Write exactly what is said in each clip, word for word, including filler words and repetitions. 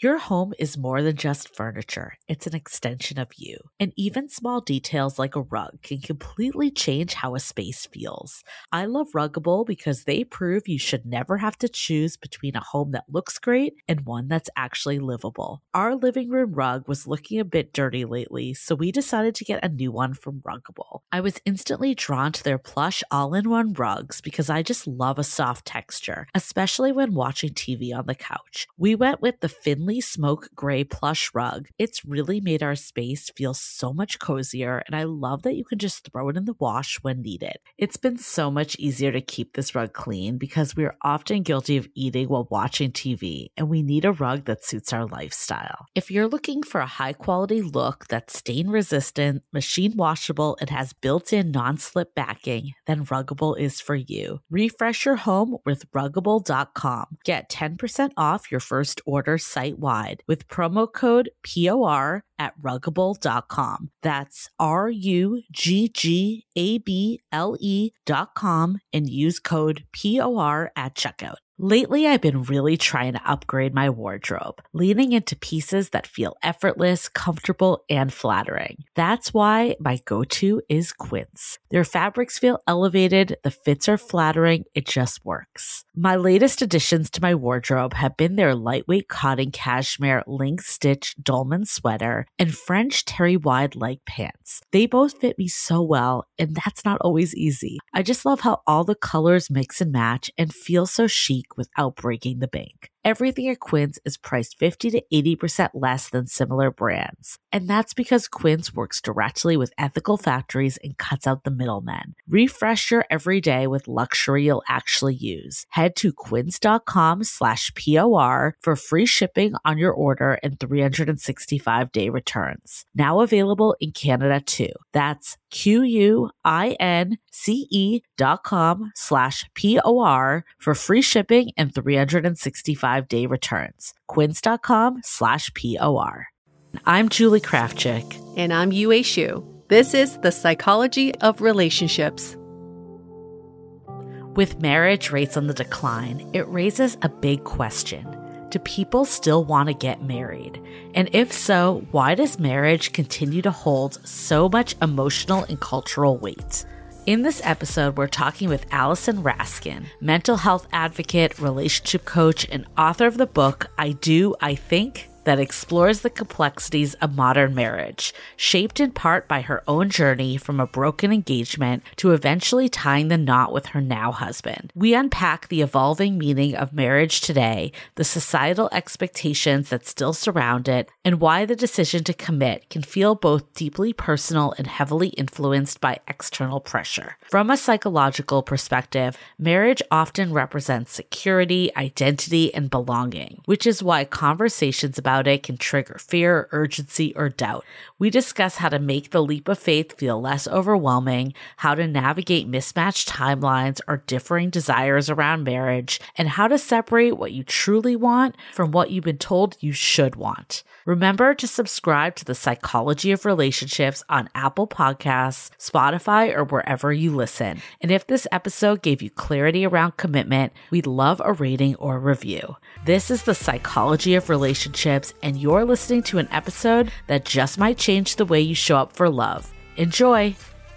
Your home is more than just furniture. It's an extension of you. And even small details like a rug can completely change how a space feels. I love Ruggable because they prove you should never have to choose between a home that looks great and one that's actually livable. Our living room rug was looking a bit dirty lately, so we decided to get a new one from Ruggable. I was instantly drawn to their plush all-in-one rugs because I just love a soft texture, especially when watching T V on the couch. We went with the Finley Smoke Gray plush rug. It's really made our space feel so much cozier, and I love that you can just throw it in the wash when needed. It's been so much easier to keep this rug clean because we are often guilty of eating while watching T V, and we need a rug that suits our lifestyle. If you're looking for a high-quality look that's stain-resistant, machine washable, and has built-in non-slip backing, then Ruggable is for you. Refresh your home with Ruggable dot com. Get ten percent off your first order site-wide with promo code P O R at Ruggable dot com. That's R U G G A B L E dot com and use code P O R at checkout. Lately, I've been really trying to upgrade my wardrobe, leaning into pieces that feel effortless, comfortable, and flattering. That's why my go-to is Quince. Their fabrics feel elevated, the fits are flattering, it just works. My latest additions to my wardrobe have been their lightweight cotton cashmere link-stitch dolman sweater and French terry wide leg pants. They both fit me so well, and that's not always easy. I just love how all the colors mix and match and feel so chic without breaking the bank. Everything at Quince is priced fifty to eighty percent less than similar brands. And that's because Quince works directly with ethical factories and cuts out the middlemen. Refresh your everyday with luxury you'll actually use. Head to quince.com slash POR for free shipping on your order and three hundred sixty-five day returns. Now available in Canada too. That's Q-U-I-N-C-E dot com slash P-O-R for free shipping and three hundred sixty-five day returns. Quince.com slash P-O-R. I'm Julie Krafchick. And I'm Yue Xu. This is The Psychology of Relationships. With marriage rates on the decline, it raises a big question. Do people still want to get married? And if so, why does marriage continue to hold so much emotional and cultural weight? In this episode, we're talking with Allison Raskin, mental health advocate, relationship coach, and author of the book, I Do, I Think, that explores the complexities of modern marriage, shaped in part by her own journey from a broken engagement to eventually tying the knot with her now husband. We unpack the evolving meaning of marriage today, the societal expectations that still surround it, and why the decision to commit can feel both deeply personal and heavily influenced by external pressure. From a psychological perspective, marriage often represents security, identity, and belonging, which is why conversations about it can trigger fear, urgency, or doubt. We discuss how to make the leap of faith feel less overwhelming, how to navigate mismatched timelines or differing desires around marriage, and how to separate what you truly want from what you've been told you should want. Remember to subscribe to The Psychology of Relationships on Apple Podcasts, Spotify, or wherever you listen. And if this episode gave you clarity around commitment, we'd love a rating or review. This is The Psychology of Relationships, and you're listening to an episode that just might change the way you show up for love. Enjoy!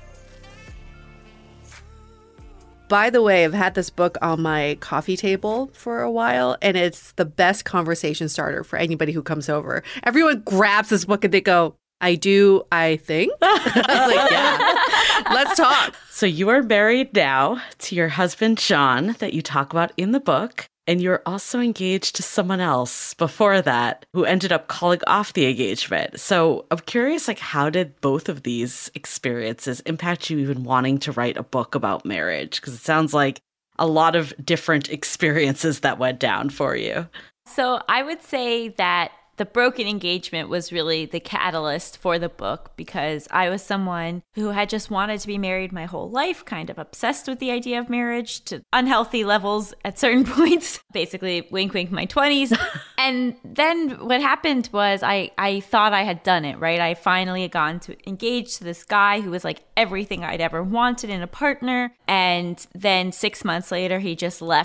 By the way, I've had this book on my coffee table for a while, and it's the best conversation starter for anybody who comes over. Everyone grabs this book and they go, I do, I think. I was like, yeah, let's talk. So you are married now to your husband, John, that you talk about in the book. And you're also engaged to someone else before that who ended up calling off the engagement. So I'm curious, like, how did both of these experiences impact you even wanting to write a book about marriage? Because it sounds like a lot of different experiences that went down for you. So I would say that the broken engagement was really the catalyst for the book, because I was someone who had just wanted to be married my whole life, kind of obsessed with the idea of marriage to unhealthy levels at certain points, basically wink, wink, my twenties. And then what happened was I, I thought I had done it, right? I finally had gotten to engage to this guy who was like everything I'd ever wanted in a partner. And then six months later, he just left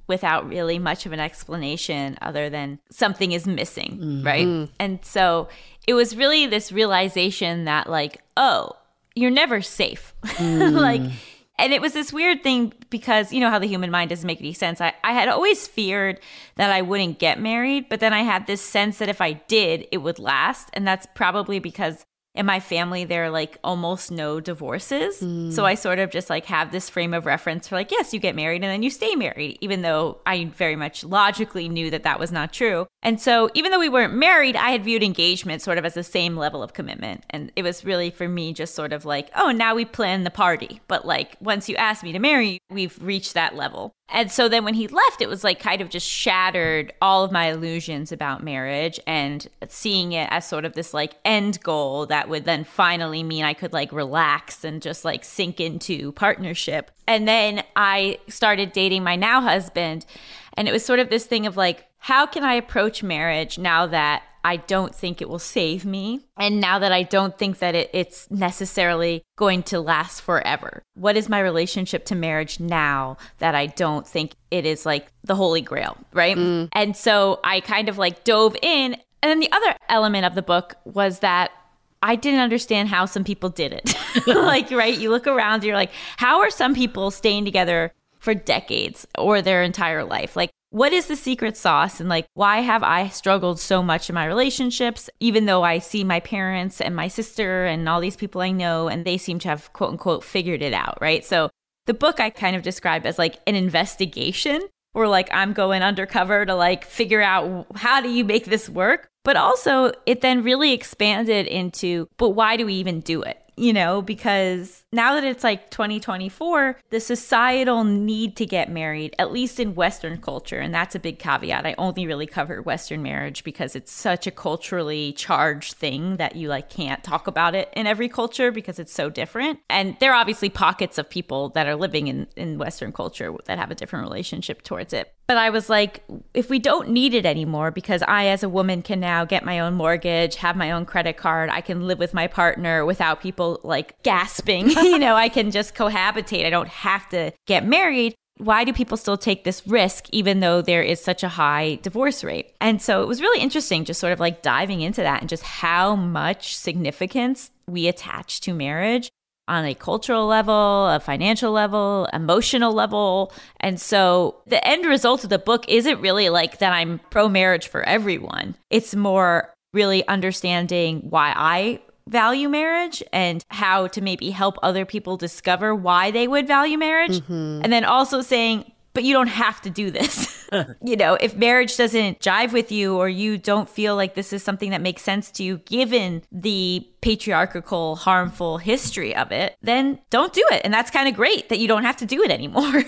without really much of an explanation other than something is missing, Mm-hmm. right? And so it was really this realization that like, oh, you're never safe. Mm. like, and it was this weird thing because you know how the human mind doesn't make any sense. I, I had always feared that I wouldn't get married, but then I had this sense that if I did, it would last. And that's probably because in my family, there are like almost no divorces. Mm. So I sort of just like have this frame of reference for like, yes, you get married and then you stay married, even though I very much logically knew that that was not true. And so even though we weren't married, I had viewed engagement sort of as the same level of commitment. And it was really for me just sort of like, oh, now we plan the party. But like once you ask me to marry you, we've reached that level. And so then when he left, it was like kind of just shattered all of my illusions about marriage and seeing it as sort of this like end goal that would then finally mean I could like relax and just like sink into partnership. And then I started dating my now husband. And it was sort of this thing of like, how can I approach marriage now that I don't think it will save me? And now that I don't think that it, it's necessarily going to last forever? What is my relationship to marriage now that I don't think it is like the holy grail, right? Mm. And so I kind of like dove in. And then the other element of the book was that I didn't understand how some people did it. Like, right? You look around, you're like, how are some people staying together for decades or their entire life? Like, what is the secret sauce? And like, why have I struggled so much in my relationships, even though I see my parents and my sister and all these people I know, and they seem to have quote unquote figured it out, right? So the book I kind of describe as like an investigation, or like I'm going undercover to like figure out how do you make this work? But also it then really expanded into, but why do we even do it? You know, because now that it's like twenty twenty-four, the societal need to get married, at least in Western culture, and that's a big caveat. I only really cover Western marriage because it's such a culturally charged thing that you like can't talk about it in every culture because it's so different. And there are obviously pockets of people that are living in, in Western culture that have a different relationship towards it. But I was like, if we don't need it anymore, because I as a woman can now get my own mortgage, have my own credit card, I can live with my partner without people like gasping, you know, I can just cohabitate. I don't have to get married. Why do people still take this risk, even though there is such a high divorce rate? And so it was really interesting just sort of like diving into that and just how much significance we attach to marriage on a cultural level, a financial level, emotional level. And so the end result of the book isn't really like that I'm pro-marriage for everyone. It's more really understanding why I value marriage and how to maybe help other people discover why they would value marriage. Mm-hmm. And then also saying, but you don't have to do this. You know, if marriage doesn't jive with you or you don't feel like this is something that makes sense to you, given the patriarchal, harmful history of it, then don't do it. And that's kind of great that you don't have to do it anymore.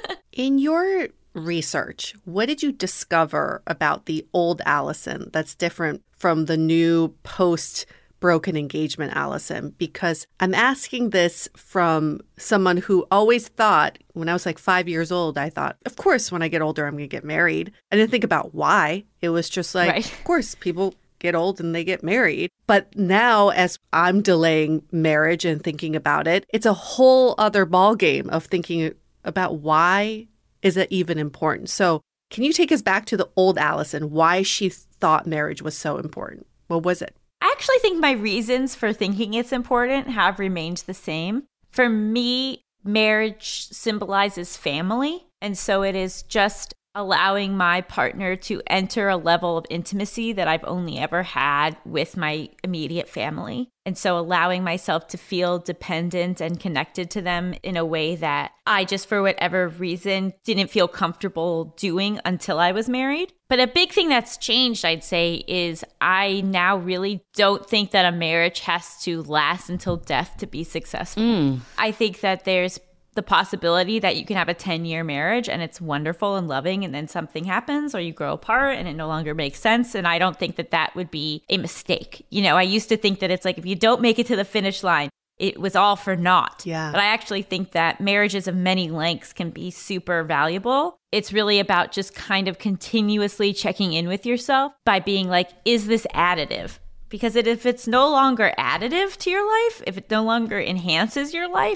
In your research, what did you discover about the old Allison that's different from the new post broken engagement Allison? Because I'm asking this from someone who always thought, when I was like five years old, I thought, of course, when I get older, I'm going to get married. I didn't think about why. It was just like, right. Of course, people get old and they get married. But now as I'm delaying marriage and thinking about it, it's a whole other ballgame of thinking about why is it even important? So can you take us back to the old Allison, why she thought marriage was so important? What was it? I actually think my reasons for thinking it's important have remained the same. For me, marriage symbolizes family. And so it is just allowing my partner to enter a level of intimacy that I've only ever had with my immediate family. And so allowing myself to feel dependent and connected to them in a way that I just, for whatever reason, didn't feel comfortable doing until I was married. But a big thing that's changed, I'd say, is I now really don't think that a marriage has to last until death to be successful. Mm. I think that there's the possibility that you can have a ten-year marriage and it's wonderful and loving, and then something happens or you grow apart and it no longer makes sense. And I don't think that that would be a mistake. You know, I used to think that it's like if you don't make it to the finish line, it was all for naught. Yeah. But I actually think that marriages of many lengths can be super valuable. It's really about just kind of continuously checking in with yourself by being like, is this additive? Because it, if it's no longer additive to your life, if it no longer enhances your life,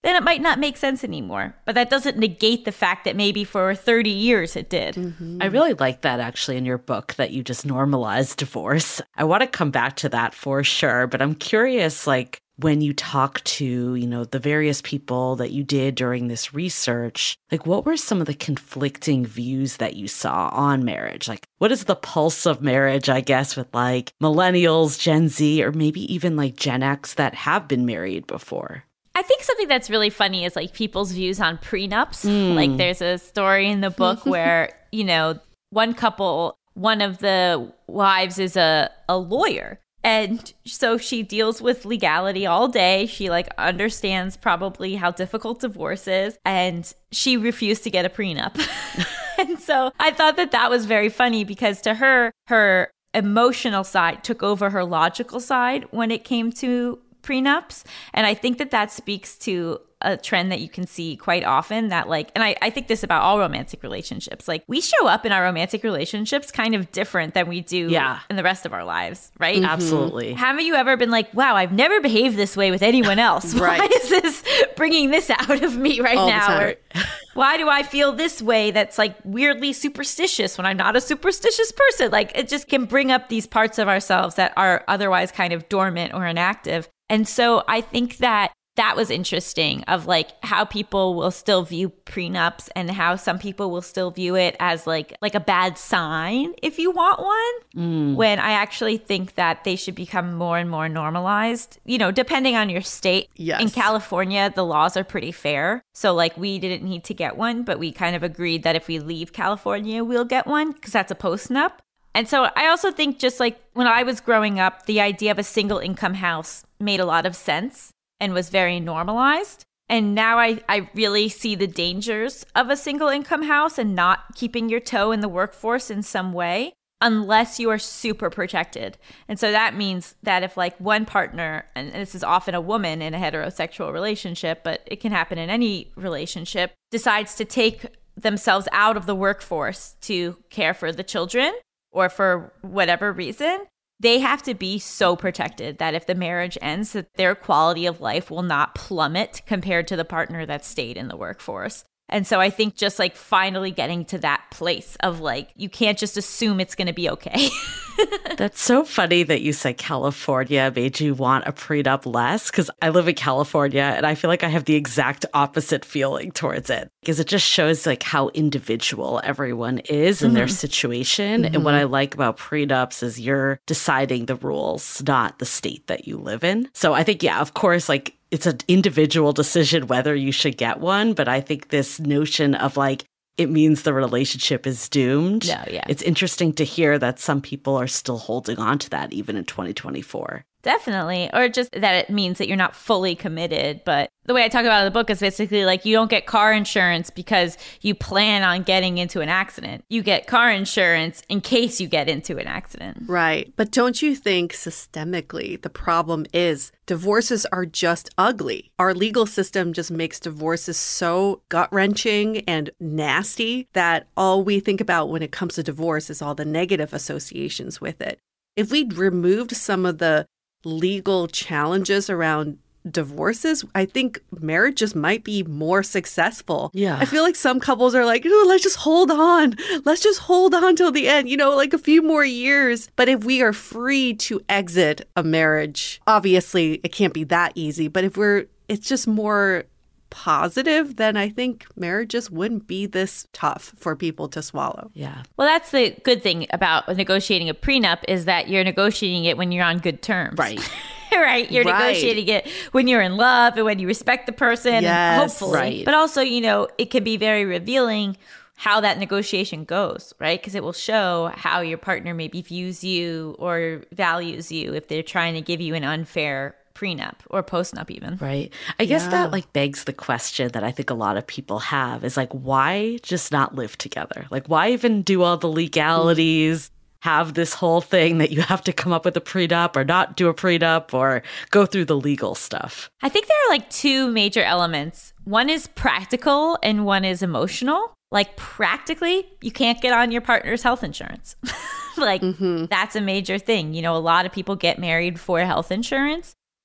then it might not make sense anymore. But that doesn't negate the fact that maybe for thirty years it did. Mm-hmm. I really like that actually in your book, that you just normalized divorce. I want to come back to that for sure, but I'm curious, like, when you talk to, you know, the various people that you did during this research, like, what were some of the conflicting views that you saw on marriage? Like, what is the pulse of marriage, I guess, with like millennials, Gen Z, or maybe even like Gen X that have been married before? I think something that's really funny is like people's views on prenups. Mm. Like there's a story in the book where, you know, one couple, one of the wives is a, a lawyer. And so she deals with legality all day. She like understands probably how difficult divorce is. And she refused to get a prenup. And so I thought that that was very funny because to her, her emotional side took over her logical side when it came to prenups. And I think that that speaks to a trend that you can see quite often, that like, and I, I think this about all romantic relationships, like we show up in our romantic relationships kind of different than we do yeah. in the rest of our lives, right? Mm-hmm. Absolutely. Haven't you ever been like, wow, I've never behaved this way with anyone else. Right. Why is this bringing this out of me right all now? Or why do I feel this way that's like weirdly superstitious when I'm not a superstitious person? Like it just can bring up these parts of ourselves that are otherwise kind of dormant or inactive. And so I think that that was interesting, of like how people will still view prenups and how some people will still view it as like like a bad sign if you want one, mm. when I actually think that they should become more and more normalized, you know, depending on your state. Yes. In California, the laws are pretty fair. So like we didn't need to get one, but we kind of agreed that if we leave California, we'll get one because that's a postnup. And so I also think just like when I was growing up, the idea of a single income house made a lot of sense and was very normalized. And now I, I really see the dangers of a single income house and not keeping your toe in the workforce in some way unless you are super protected. And so that means that if like one partner, and this is often a woman in a heterosexual relationship, but it can happen in any relationship, decides to take themselves out of the workforce to care for the children or for whatever reason, they have to be so protected that if the marriage ends, that their quality of life will not plummet compared to the partner that stayed in the workforce. And so I think just like finally getting to that place of like, you can't just assume it's going to be okay. That's so funny that you said California made you want a prenup less, because I live in California and I feel like I have the exact opposite feeling towards it, because it just shows like how individual everyone is in mm-hmm. their situation. Mm-hmm. And what I like about prenups is you're deciding the rules, not the state that you live in. So I think, yeah, of course, like it's an individual decision whether you should get one. But I think this notion of like, it means the relationship is doomed. No, yeah. It's interesting to hear that some people are still holding on to that even in twenty twenty-four. Definitely. Or just that it means that you're not fully committed. But the way I talk about it in the book is basically like you don't get car insurance because you plan on getting into an accident. You get car insurance in case you get into an accident. Right. But don't you think systemically the problem is divorces are just ugly? Our legal system just makes divorces so gut-wrenching and nasty that all we think about when it comes to divorce is all the negative associations with it. If we'd removed some of the legal challenges around divorces, I think marriages might be more successful. Yeah. I feel like some couples are like, oh, let's just hold on. Let's just hold on till the end, you know, like a few more years. But if we are free to exit a marriage, obviously it can't be that easy. But if we're, it's just more positive, then I think marriages wouldn't be this tough for people to swallow. Yeah. Well, that's the good thing about negotiating a prenup is that you're negotiating it when you're on good terms. Right. Right. You're right. negotiating it when you're in love and when you respect the person. Yes. And hopefully. Right. But also, you know, it can be very revealing how that negotiation goes, right? Because it will show how your partner maybe views you or values you if they're trying to give you an unfair prenup or postnup even. Right. I guess Yeah. that like begs the question that I think a lot of people have is like, why just not live together? Like, why even do all the legalities, have this whole thing that you have to come up with a prenup or not do a prenup or go through the legal stuff? I think there are like two major elements. One is practical and one is emotional. Like practically, you can't get on your partner's health insurance. Like mm-hmm. that's a major thing. You know, a lot of people get married for health insurance.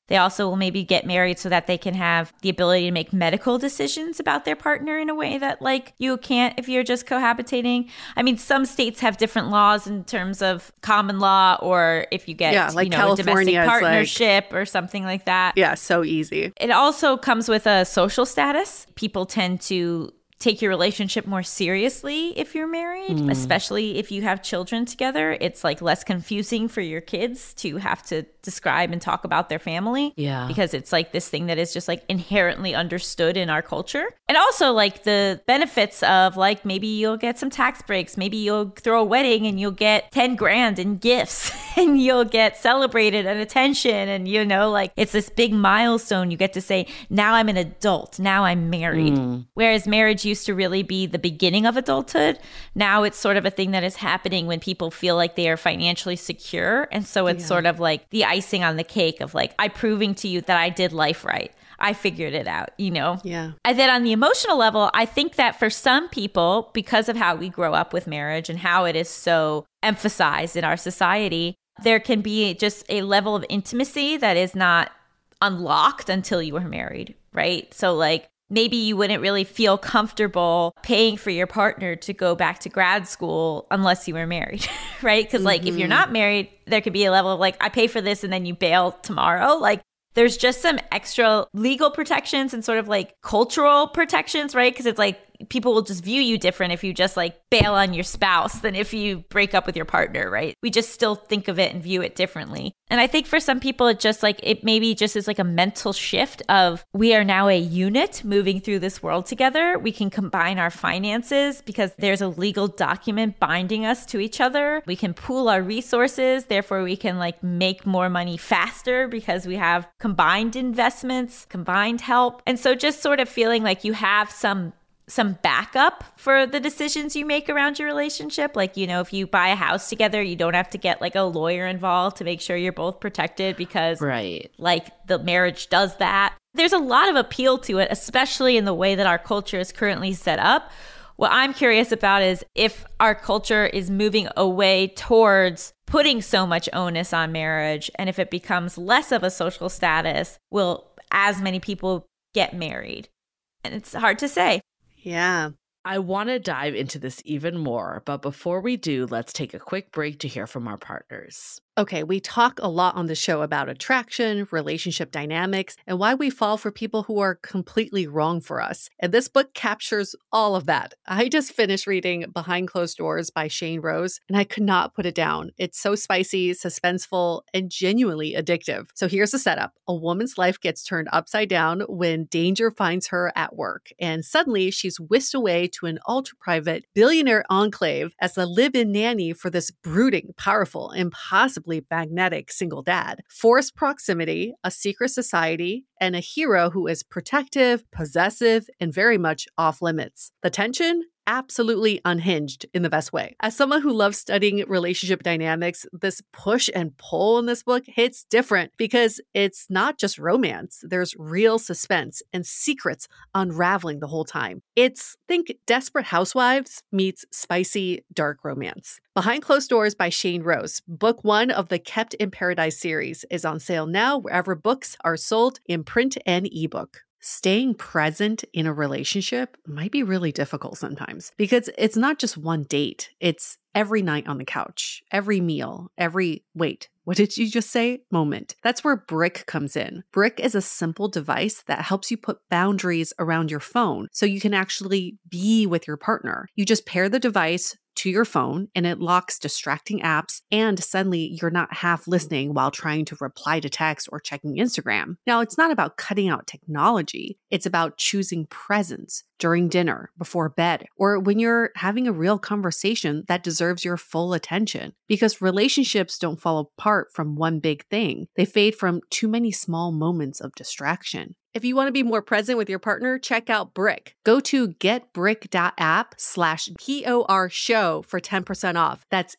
They also will maybe get married so that they can have the ability to make medical decisions about their partner in a way that like you can't if you're just cohabitating. I mean, some states have different laws in terms of common law, or if you get yeah, like you know, California a domestic partnership like, or something like that. Yeah, so easy. It also comes with a social status. People tend to take your relationship more seriously if you're married, mm. especially if you have children together. It's like less confusing for your kids to have to describe and talk about their family. Yeah. Because it's like this thing that is just like inherently understood in our culture. And also like the benefits of like maybe you'll get some tax breaks. Maybe you'll throw a wedding and you'll get ten grand in gifts and you'll get celebrated and attention. And, you know, like it's this big milestone. You get to say, now I'm an adult. Now I'm married. Mm. Whereas marriage used to really be the beginning of adulthood. Now it's sort of a thing that is happening when people feel like they are financially secure. And so it's yeah. sort of like the icing on the cake of like, I'm proving to you that I did life right. I figured it out, you know? Yeah. And then on the emotional level, I think that for some people, because of how we grow up with marriage and how it is so emphasized in our society, there can be just a level of intimacy that is not unlocked until you are married, right? So like, maybe you wouldn't really feel comfortable paying for your partner to go back to grad school unless you were married, right? Because like mm-hmm. if you're not married, there could be a level of like, I pay for this and then you bail tomorrow. Like there's just some extra legal protections and sort of like cultural protections, right? Because it's like people will just view you different if you just like bail on your spouse than if you break up with your partner, right? We just still think of it and view it differently. And I think for some people, it just like, it maybe just is like a mental shift of we are now a unit moving through this world together. We can combine our finances because there's a legal document binding us to each other. We can pool our resources. Therefore, we can like make more money faster because we have combined investments, combined help. And so just sort of feeling like you have some some backup for the decisions you make around your relationship. Like, you know, if you buy a house together, you don't have to get like a lawyer involved to make sure you're both protected because right. like the marriage does that. There's a lot of appeal to it, especially in the way that our culture is currently set up. What I'm curious about is if our culture is moving away towards putting so much onus on marriage, and if it becomes less of a social status, will as many people get married? And it's hard to say. Yeah. I want to dive into this even more, but before we do, let's take a quick break to hear from our partners. Okay, we talk a lot on the show about attraction, relationship dynamics, and why we fall for people who are completely wrong for us. And this book captures all of that. I just finished reading Behind Closed Doors by Shane Rose, and I could not put it down. It's so spicy, suspenseful, and genuinely addictive. So here's the setup. A woman's life gets turned upside down when danger finds her at work, and suddenly she's whisked away to an ultra-private billionaire enclave as the live-in nanny for this brooding, powerful, impossible magnetic single dad. Forced proximity, a secret society, and a hero who is protective, possessive, and very much off limits. The tension? Absolutely unhinged in the best way. As someone who loves studying relationship dynamics, this push and pull in this book hits different because it's not just romance. There's real suspense and secrets unraveling the whole time. It's, think Desperate Housewives meets spicy, dark romance. Behind Closed Doors by Shane Rose, book one of the Kept in Paradise series, is on sale now wherever books are sold in print and ebook. Staying present in a relationship might be really difficult sometimes because it's not just one date. It's every night on the couch, every meal, every, wait, what did you just say? Moment. That's where Brick comes in. Brick is a simple device that helps you put boundaries around your phone so you can actually be with your partner. You just pair the device to your phone and it locks distracting apps, and suddenly you're not half listening while trying to reply to text or checking Instagram. Now, it's not about cutting out technology. It's about choosing presence during dinner, before bed, or when you're having a real conversation that deserves your full attention. Because relationships don't fall apart from one big thing. They fade from too many small moments of distraction. If you want to be more present with your partner, check out Brick. Go to getbrick.app slash POR show for ten percent off. That's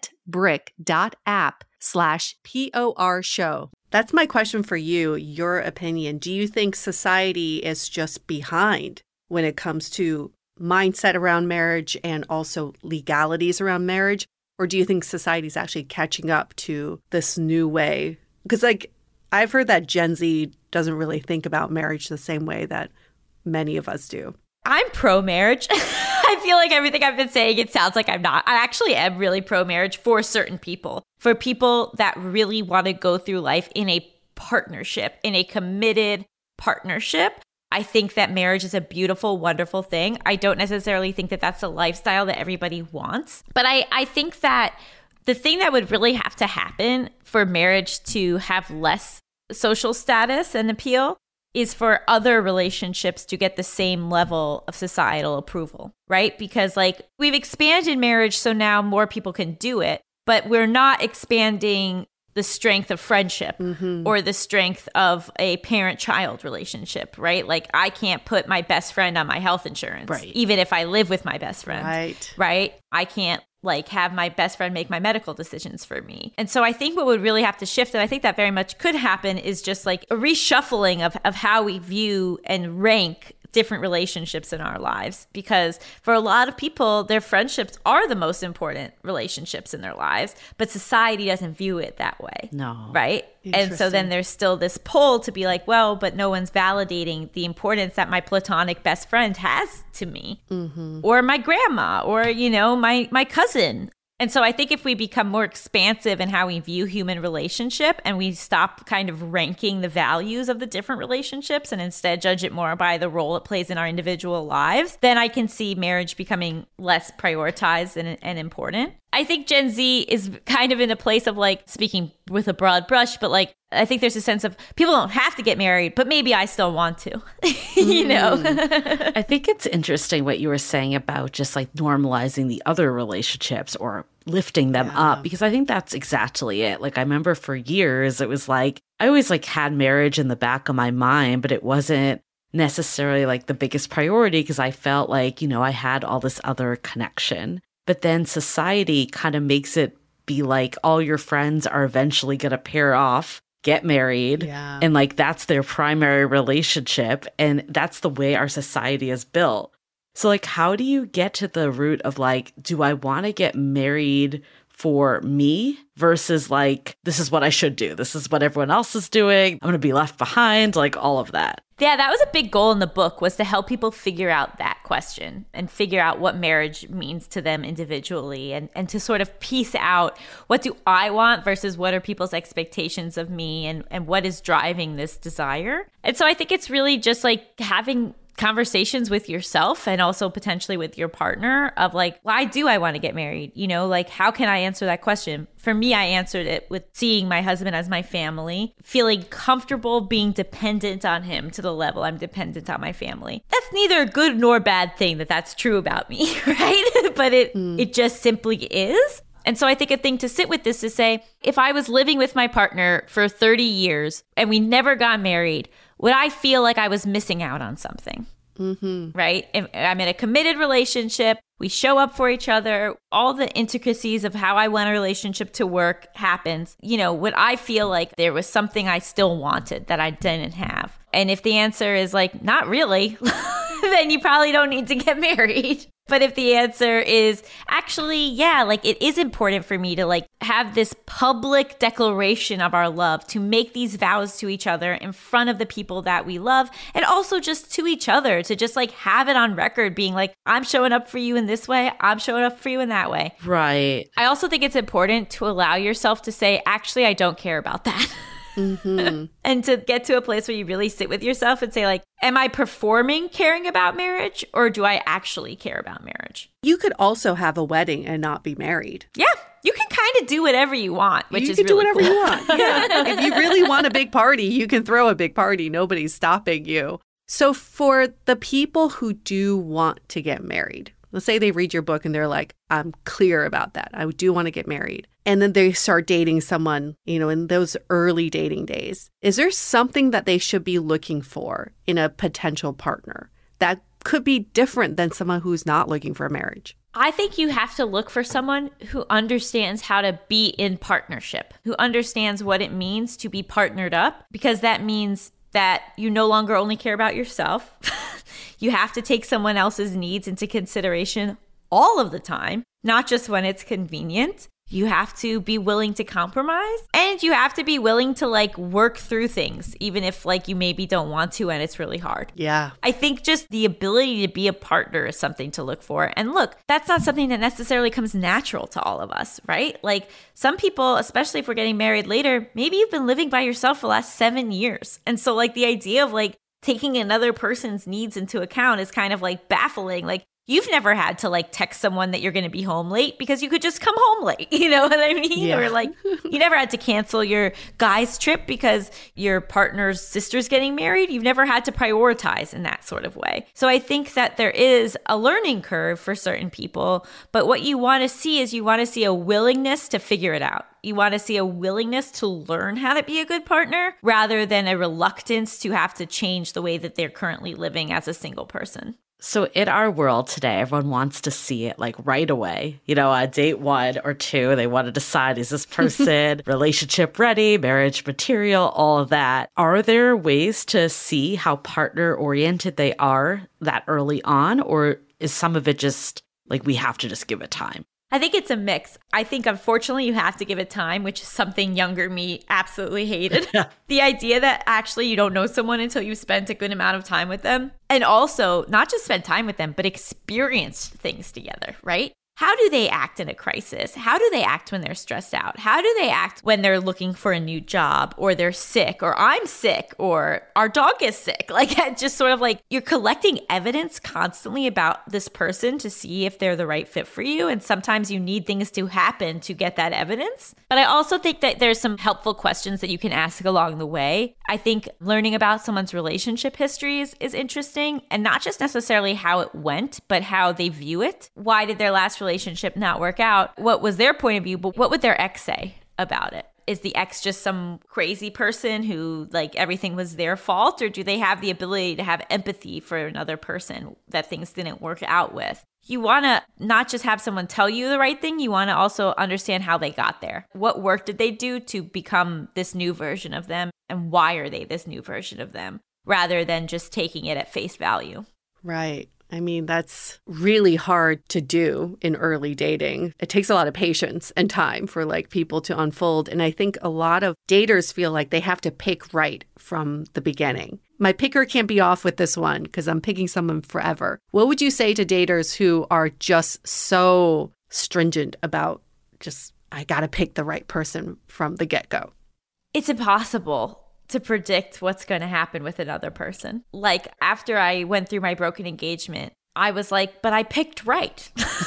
getbrick.app slash POR show. That's my question for you, your opinion. Do you think society is just behind when it comes to mindset around marriage and also legalities around marriage? Or do you think society is actually catching up to this new way? Because like, I've heard that Gen Z doesn't really think about marriage the same way that many of us do. I'm pro-marriage. I feel like everything I've been saying, it sounds like I'm not. I actually am really pro-marriage for certain people. For people that really want to go through life in a partnership, in a committed partnership. I think that marriage is a beautiful, wonderful thing. I don't necessarily think that that's a lifestyle that everybody wants. But I, I think that the thing that would really have to happen for marriage to have less social status and appeal is for other relationships to get the same level of societal approval, right? Because like we've expanded marriage so now more people can do it, but we're not expanding the strength of friendship mm-hmm. or the strength of a parent-child relationship, right? Like I can't put my best friend on my health insurance, right. even if I live with my best friend, right? Right? I can't like have my best friend make my medical decisions for me. And so I think what would really have to shift, and I think that very much could happen, is just like a reshuffling of, of how we view and rank different relationships in our lives. Because for a lot of people, their friendships are the most important relationships in their lives, but society doesn't view it that way. No. Right? And so then there's still this pull to be like, well, but no one's validating the importance that my platonic best friend has to me mm-hmm. or my grandma or, you know, my, my cousin. And so I think if we become more expansive in how we view human relationship and we stop kind of ranking the values of the different relationships and instead judge it more by the role it plays in our individual lives, then I can see marriage becoming less prioritized and, and important. I think Gen Z is kind of in a place of like speaking with a broad brush, but like I think there's a sense of people don't have to get married, but maybe I still want to, you know? I think it's interesting what you were saying about just like normalizing the other relationships or lifting them yeah. up, because I think that's exactly it. Like I remember for years, it was like, I always like had marriage in the back of my mind, but it wasn't necessarily like the biggest priority because I felt like, you know, I had all this other connection. But then society kind of makes it be like all your friends are eventually going to pair off, get married, yeah. and like that's their primary relationship. And that's the way our society is built. So like, how do you get to the root of like, do I want to get married for me versus like, this is what I should do. This is what everyone else is doing. I'm going to be left behind, like all of that. Yeah, that was a big goal in the book, was to help people figure out that question and figure out what marriage means to them individually and, and to sort of piece out what do I want versus what are people's expectations of me and, and what is driving this desire. And so I think it's really just like having conversations with yourself and also potentially with your partner of like, why do I want to get married? You know, like, how can I answer that question? For me, I answered it with seeing my husband as my family, feeling comfortable being dependent on him to the level I'm dependent on my family. That's neither a good nor bad thing that that's true about me, right? But it mm. it just simply is. And so I think a thing to sit with this is say, if I was living with my partner for thirty years and we never got married, would I feel like I was missing out on something? Mm-hmm. Right? If I'm in a committed relationship. We show up for each other. All the intricacies of how I want a relationship to work happens. You know, would I feel like there was something I still wanted that I didn't have? And if the answer is like, not really, then you probably don't need to get married. But if the answer is actually, yeah, like it is important for me to like have this public declaration of our love, to make these vows to each other in front of the people that we love, and also just to each other, to just like have it on record being like, I'm showing up for you in this way, I'm showing up for you in that way. Right. I also think it's important to allow yourself to say, actually, I don't care about that. Mm-hmm. And to get to a place where you really sit with yourself and say like, am I performing caring about marriage, or do I actually care about marriage? You could also have a wedding and not be married. Yeah. You can kind of do whatever you want, which you is can really do whatever cool. you want. Yeah. If you really want a big party, you can throw a big party. Nobody's stopping you. So for the people who do want to get married, let's say they read your book and they're like, I'm clear about that. I do want to get married. And then they start dating someone, you know, in those early dating days. Is there something that they should be looking for in a potential partner that could be different than someone who's not looking for a marriage? I think you have to look for someone who understands how to be in partnership, who understands what it means to be partnered up, because that means that you no longer only care about yourself. You have to take someone else's needs into consideration all of the time, not just when it's convenient. You have to be willing to compromise, and you have to be willing to like work through things, even if like you maybe don't want to and it's really hard. Yeah. I think just the ability to be a partner is something to look for. And look, that's not something that necessarily comes natural to all of us, right? Like some people, especially if we're getting married later, maybe you've been living by yourself for the last seven years. And so like the idea of like taking another person's needs into account is kind of like baffling. Like, you've never had to like text someone that you're going to be home late because you could just come home late. You know what I mean? Yeah. Or like you never had to cancel your guy's trip because your partner's sister's getting married. You've never had to prioritize in that sort of way. So I think that there is a learning curve for certain people. But what you want to see is you want to see a willingness to figure it out. You want to see a willingness to learn how to be a good partner rather than a reluctance to have to change the way that they're currently living as a single person. So in our world today, everyone wants to see it like right away. You know, on date one or two, they want to decide, is this person relationship ready, marriage material, all of that. Are there ways to see how partner oriented they are that early on? Or is some of it just like we have to just give it time? I think it's a mix. I think, unfortunately, you have to give it time, which is something younger me absolutely hated. The idea that actually you don't know someone until you spent a good amount of time with them. And also, not just spend time with them, but experience things together, right? How do they act in a crisis? How do they act when they're stressed out? How do they act when they're looking for a new job or they're sick or I'm sick or our dog is sick? Like just sort of like you're collecting evidence constantly about this person to see if they're the right fit for you. And sometimes you need things to happen to get that evidence. But I also think that there's some helpful questions that you can ask along the way. I think learning about someone's relationship histories is interesting, and not just necessarily how it went, but how they view it. Why did their last relationship not work out? What was their point of view? But what would their ex say about it? Is the ex just some crazy person who like everything was their fault? Or do they have the ability to have empathy for another person that things didn't work out with? You want to not just have someone tell you the right thing, you want to also understand how they got there. What work did they do to become this new version of them? And why are they this new version of them? Rather than just taking it at face value. Right. I mean, that's really hard to do in early dating. It takes a lot of patience and time for like people to unfold. And I think a lot of daters feel like they have to pick right from the beginning. My picker can't be off with this one because I'm picking someone forever. What would you say to daters who are just so stringent about just, I got to pick the right person from the get-go? It's impossible to predict what's going to happen with another person. Like after I went through my broken engagement, I was like, but I picked right.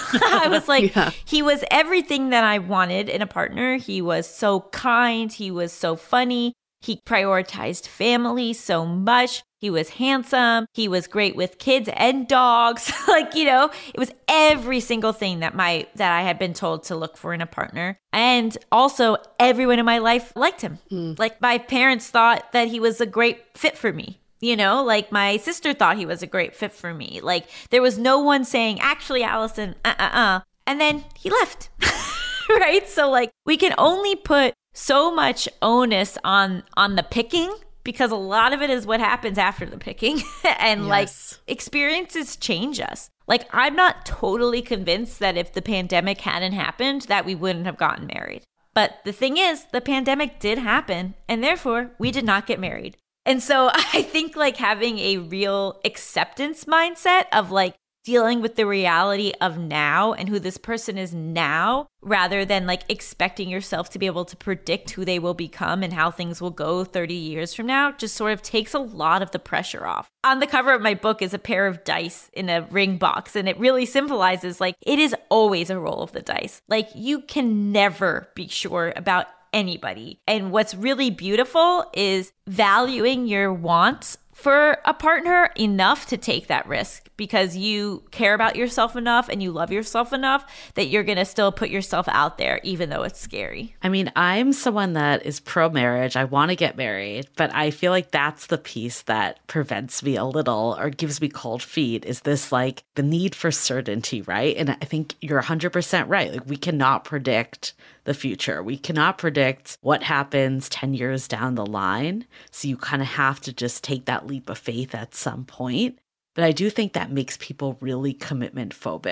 I was like, yeah. He was everything that I wanted in a partner. He was so kind. He was so funny. He prioritized family so much. He was handsome. He was great with kids and dogs. Like, you know, it was every single thing that my that I had been told to look for in a partner. And also everyone in my life liked him. Mm. Like my parents thought that he was a great fit for me. You know, like my sister thought he was a great fit for me. Like there was no one saying, actually, Allison, uh-uh-uh. And then he left. Right? So like we can only put so much onus on on the picking because a lot of it is what happens after the picking. And yes. Like experiences change us. Like I'm not totally convinced that if the pandemic hadn't happened that we wouldn't have gotten married. But the thing is, the pandemic did happen and therefore we did not get married. And so I think like having a real acceptance mindset of like dealing with the reality of now and who this person is now, rather than like expecting yourself to be able to predict who they will become and how things will go thirty years from now, just sort of takes a lot of the pressure off. On the cover of my book is a pair of dice in a ring box, and it really symbolizes like it is always a roll of the dice. Like you can never be sure about anybody. And what's really beautiful is valuing your wants for a partner enough to take that risk because you care about yourself enough and you love yourself enough that you're going to still put yourself out there even though it's scary. I mean, I'm someone that is pro-marriage. I want to get married, but I feel like that's the piece that prevents me a little or gives me cold feet is this like the need for certainty, right? And I think you're one hundred percent right. Like we cannot predict the future. We cannot predict what happens ten years down the line. So you kind of have to just take that leap of faith at some point. But I do think that makes people really commitment phobic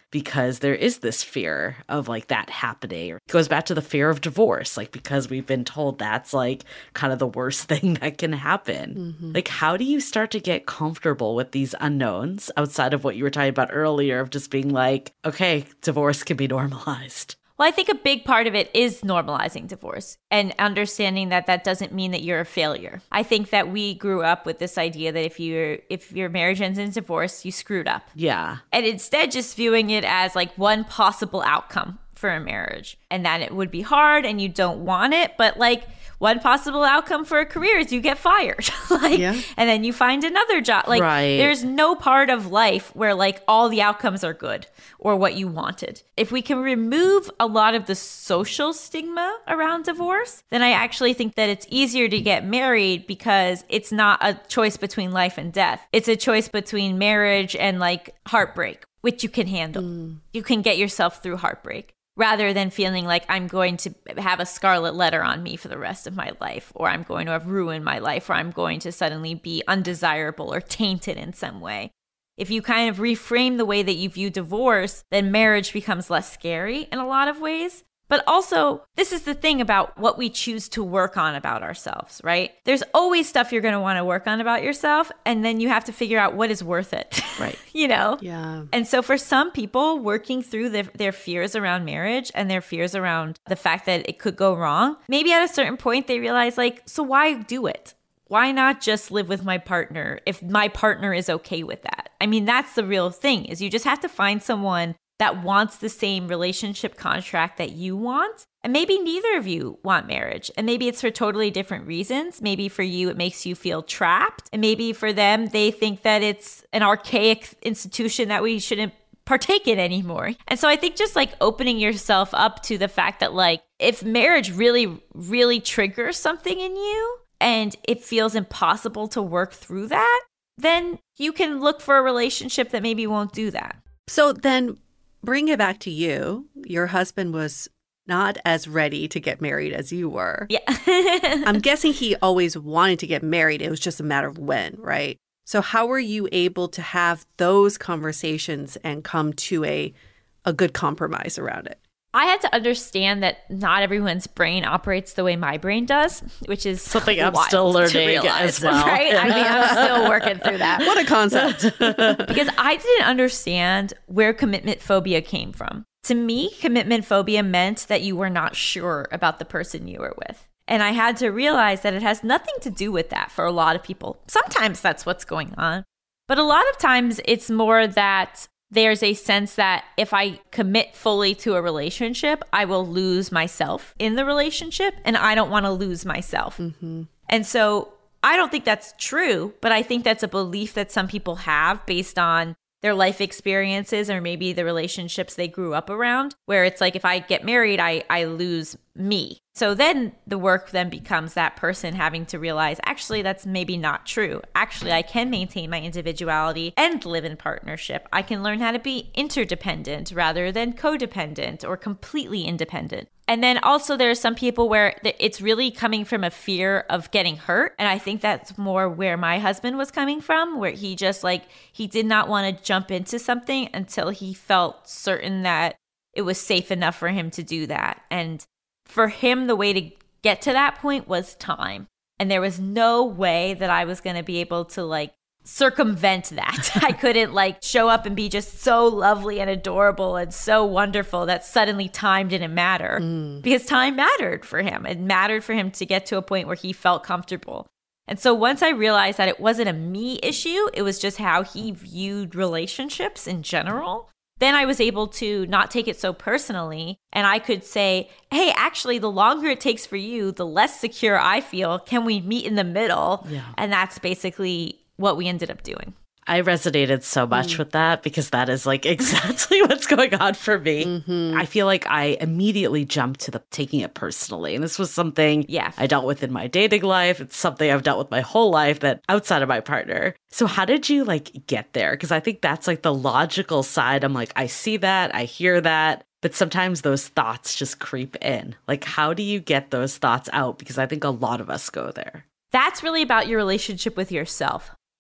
because there is this fear of like that happening. It goes back to the fear of divorce, like because we've been told that's like kind of the worst thing that can happen. Mm-hmm. Like, how do you start to get comfortable with these unknowns outside of what you were talking about earlier of just being like, okay, divorce can be normalized? Well, I think a big part of it is normalizing divorce and understanding that that doesn't mean that you're a failure. I think that we grew up with this idea that if you're if your marriage ends in divorce, you screwed up. Yeah. And instead just viewing it as like one possible outcome for a marriage, and that it would be hard and you don't want it, but like one possible outcome for a career is you get fired. like yeah. And then you find another job. Like right. There's no part of life where like all the outcomes are good or what you wanted. If we can remove a lot of the social stigma around divorce, then I actually think that it's easier to get married because it's not a choice between life and death. It's a choice between marriage and like heartbreak, which you can handle. Mm. You can get yourself through heartbreak, rather than feeling like I'm going to have a scarlet letter on me for the rest of my life, or I'm going to have ruined my life, or I'm going to suddenly be undesirable or tainted in some way. If you kind of reframe the way that you view divorce, then marriage becomes less scary in a lot of ways. But also, this is the thing about what we choose to work on about ourselves, right? There's always stuff you're going to want to work on about yourself, and then you have to figure out what is worth it, right? you know? Yeah. And so for some people, working through their, their fears around marriage and their fears around the fact that it could go wrong, maybe at a certain point they realize like, so why do it? Why not just live with my partner if my partner is okay with that? I mean, that's the real thing, is you just have to find someone that wants the same relationship contract that you want. And maybe neither of you want marriage. And maybe it's for totally different reasons. Maybe for you, it makes you feel trapped. And maybe for them, they think that it's an archaic institution that we shouldn't partake in anymore. And so I think just like opening yourself up to the fact that like, if marriage really, really triggers something in you and it feels impossible to work through that, then you can look for a relationship that maybe won't do that. So then, bring it back to you. Your husband was not as ready to get married as you were. Yeah. I'm guessing he always wanted to get married. It was just a matter of when, right? So how were you able to have those conversations and come to a a good compromise around it? I had to understand that not everyone's brain operates the way my brain does, which is something I'm still learning as well. Right? I mean, I'm still working through that. What a concept. Because I didn't understand where commitment phobia came from. To me, commitment phobia meant that you were not sure about the person you were with. And I had to realize that it has nothing to do with that for a lot of people. Sometimes that's what's going on. But a lot of times it's more that there's a sense that if I commit fully to a relationship, I will lose myself in the relationship, and I don't want to lose myself. Mm-hmm. And so I don't think that's true, but I think that's a belief that some people have based on their life experiences or maybe the relationships they grew up around, where it's like, if I get married, I, I lose me. So then the work then becomes that person having to realize, actually, that's maybe not true. Actually, I can maintain my individuality and live in partnership. I can learn how to be interdependent rather than codependent or completely independent. And then also there are some people where it's really coming from a fear of getting hurt. And I think that's more where my husband was coming from, where he just like, he did not want to jump into something until he felt certain that it was safe enough for him to do that. And for him, the way to get to that point was time. And there was no way that I was going to be able to like circumvent that. I couldn't like show up and be just so lovely and adorable and so wonderful that suddenly time didn't matter. Mm. Because time mattered for him. It mattered for him to get to a point where he felt comfortable. And so once I realized that it wasn't a me issue, it was just how he viewed relationships in general, then I was able to not take it so personally. And I could say, hey, actually, the longer it takes for you, the less secure I feel. Can we meet in the middle? Yeah. And that's basically what we ended up doing. I resonated so much mm. with that because that is like exactly what's going on for me. Mm-hmm. I feel like I immediately jumped to the taking it personally. And this was something yeah. I dealt with in my dating life. It's something I've dealt with my whole life that outside of my partner. So how did you like get there? Because I think that's like the logical side. I'm like, I see that, I hear that. But sometimes those thoughts just creep in. Like, how do you get those thoughts out? Because I think a lot of us go there. That's really about your relationship with yourself.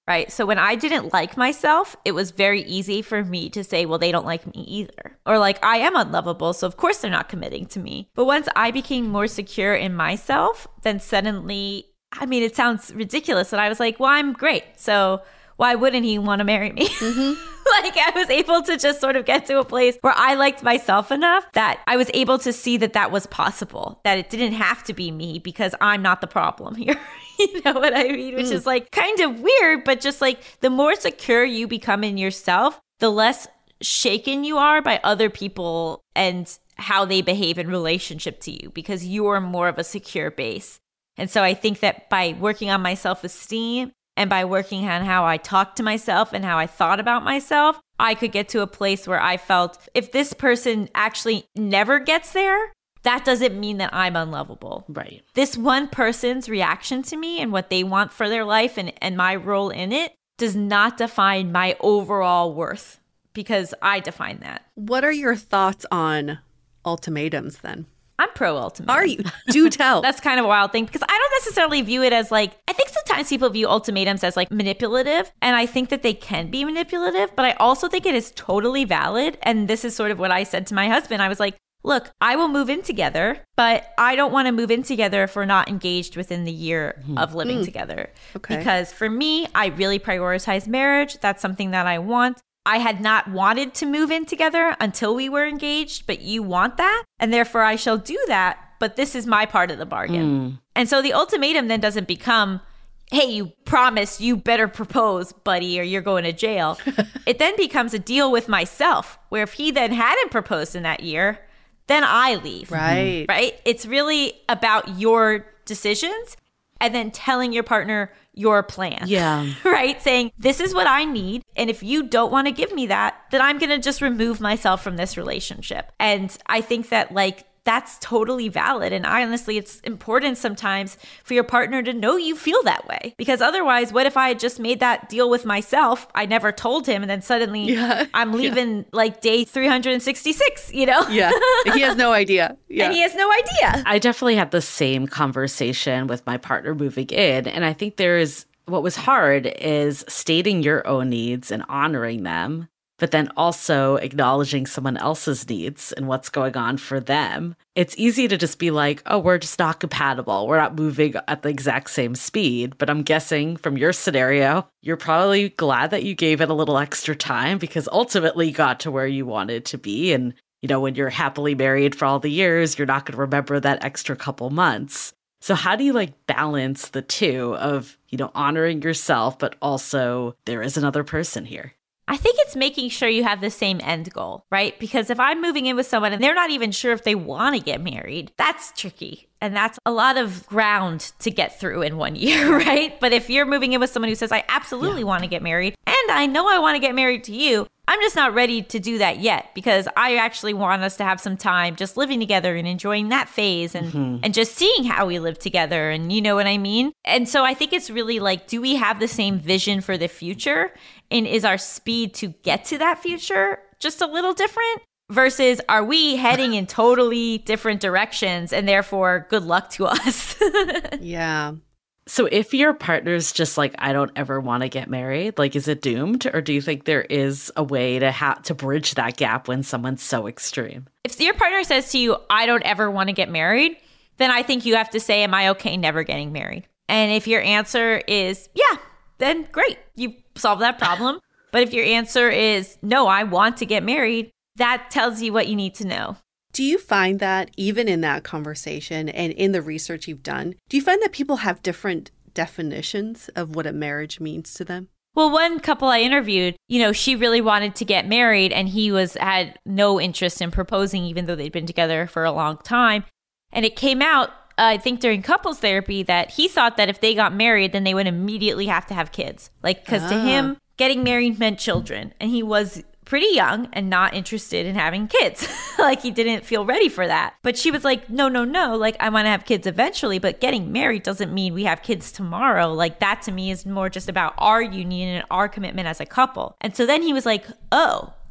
right? So when I didn't like myself, it was very easy for me to say, well, they don't like me either. Or like, I am unlovable, so of course they're not committing to me. But once I became more secure in myself, then suddenly, I mean, it sounds ridiculous, but I was like, well, I'm great. So why wouldn't he want to marry me? Mm-hmm. Like I was able to just sort of get to a place where I liked myself enough that I was able to see that that was possible, that it didn't have to be me because I'm not the problem here. You know what I mean? Which mm. is like kind of weird, but just like the more secure you become in yourself, the less shaken you are by other people and how they behave in relationship to you because you're more of a secure base. And so I think that by working on my self-esteem and by working on how I talked to myself and how I thought about myself, I could get to a place where I felt if this person actually never gets there, that doesn't mean that I'm unlovable. Right. This one person's reaction to me and what they want for their life and, and my role in it does not define my overall worth because I define that. What are your thoughts on ultimatums then? I'm pro ultimatum. Are you? Do tell. That's kind of a wild thing because I don't necessarily view it as like, I think sometimes people view ultimatums as like manipulative. And I think that they can be manipulative, but I also think it is totally valid. And this is sort of what I said to my husband. I was like, look, I will move in together, but I don't want to move in together if we're not engaged within the year mm. of living mm. together. Okay. Because for me, I really prioritize marriage. That's something that I want. I had not wanted to move in together until we were engaged, but you want that. And therefore I shall do that. But this is my part of the bargain. Mm. And so the ultimatum then doesn't become, hey, you promised you better propose, buddy, or you're going to jail. It then becomes a deal with myself, where if he then hadn't proposed in that year, then I leave. Right. Right? It's really about your decisions and then telling your partner your plan. Yeah. Right? Saying, this is what I need. And if you don't want to give me that, then I'm going to just remove myself from this relationship. And I think that like, that's totally valid. And honestly, it's important sometimes for your partner to know you feel that way. Because otherwise, what if I had just made that deal with myself? I never told him. And then suddenly yeah. I'm leaving yeah. like day three hundred sixty-six, you know? Yeah. He has no idea. Yeah. And he has no idea. I definitely had the same conversation with my partner moving in. And I think there is, what was hard is stating your own needs and honoring them, but then also acknowledging someone else's needs and what's going on for them. It's easy to just be like, oh, we're just not compatible. We're not moving at the exact same speed. But I'm guessing from your scenario, you're probably glad that you gave it a little extra time because ultimately you got to where you wanted to be. And, you know, when you're happily married for all the years, you're not going to remember that extra couple months. So how do you like balance the two of, you know, honoring yourself, but also there is another person here? I think it's making sure you have the same end goal, right? Because if I'm moving in with someone and they're not even sure if they want to get married, that's tricky. And that's a lot of ground to get through in one year, right? But if you're moving in with someone who says, I absolutely yeah. want to get married, and I know I want to get married to you, I'm just not ready to do that yet because I actually want us to have some time just living together and enjoying that phase and, mm-hmm. and just seeing how we live together. And you know what I mean? And so I think it's really like, do we have the same vision for the future? And is our speed to get to that future just a little different? Versus are we heading in totally different directions and therefore good luck to us? Yeah. So if your partner's just like, I don't ever want to get married, like, is it doomed? Or do you think there is a way to ha- to bridge that gap when someone's so extreme? If your partner says to you, I don't ever want to get married, then I think you have to say, am I okay never getting married? And if your answer is, yeah, then great. You solve that problem. But if your answer is, no, I want to get married, that tells you what you need to know. Do you find that even in that conversation and in the research you've done, do you find that people have different definitions of what a marriage means to them? Well, one couple I interviewed, you know, she really wanted to get married and he was had no interest in proposing, even though they'd been together for a long time. And it came out, uh, I think during couples therapy, that he thought that if they got married, then they would immediately have to have kids. Like, because ah. to him, getting married meant children. And he was pretty young and not interested in having kids. Like he didn't feel ready for that. But she was like, no, no, no. Like I want to have kids eventually, but getting married doesn't mean we have kids tomorrow. Like that to me is more just about our union and our commitment as a couple. And so then he was like, oh.